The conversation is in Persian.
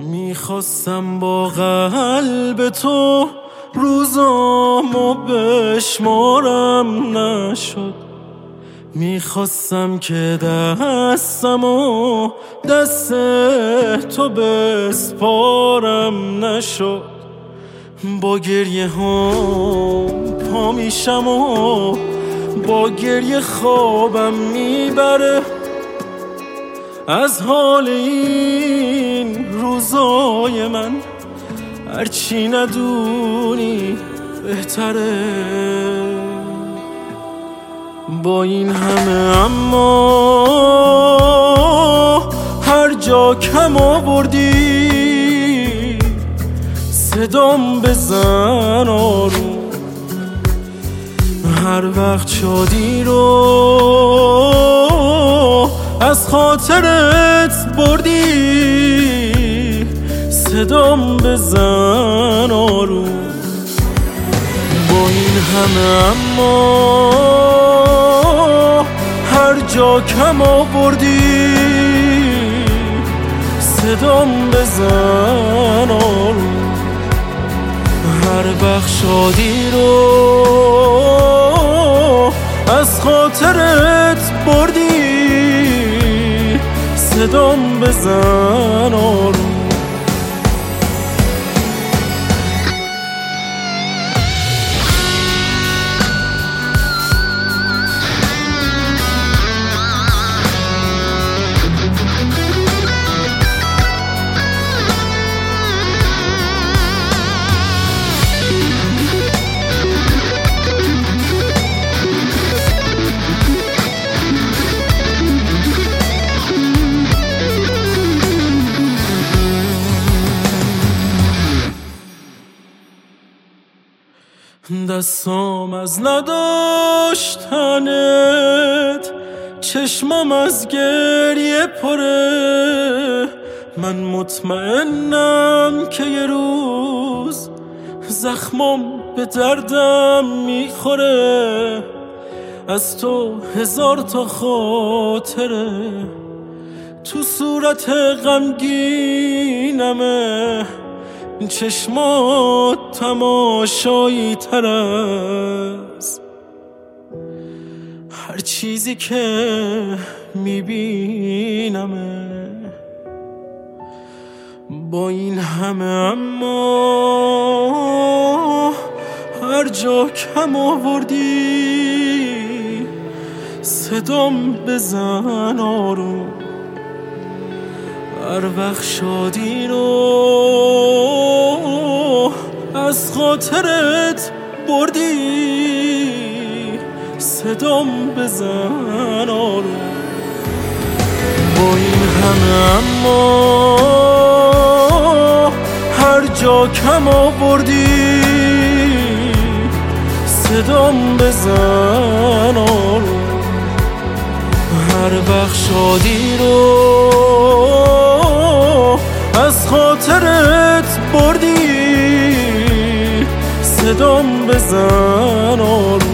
میخواستم با قلب تو روزامو بشمارم نشد. میخواستم که دستمو دست تو بسپارم نشد. با گریه هم پا میشم و با گریه خوابم میبره. از حال این روزای من هرچی ندونی بهتره. با این همه اما هر جا کم آوردی صدام بزن آروم. هر وقت شادی رو از خاطرت بردی صدام بزن آروم. با این همه اما هر جا کم آوردی صدام بزن آروم. هر وقت شادی رو از خاطرت بردی صدام بزن آروم. دستام از نداشتنت، چشمام از گریه پره. من مطمئنم که یه روز زخمام به دردم میخوره. از تو 1000 تا خاطره تو صورت غمگینمه. چشمات تماشایی تر از هر چیزی که میبینمه. با این همه اما هر جا کم آوردی صدام بزن آروم. هر وقت شادی رو از خاطرت بردی صدام بزن آروم. با این همه اما هر جا کم آوردی صدام بزن آروم. هر وقت شادی رو از خاطرت بردی صدام بزن آروم.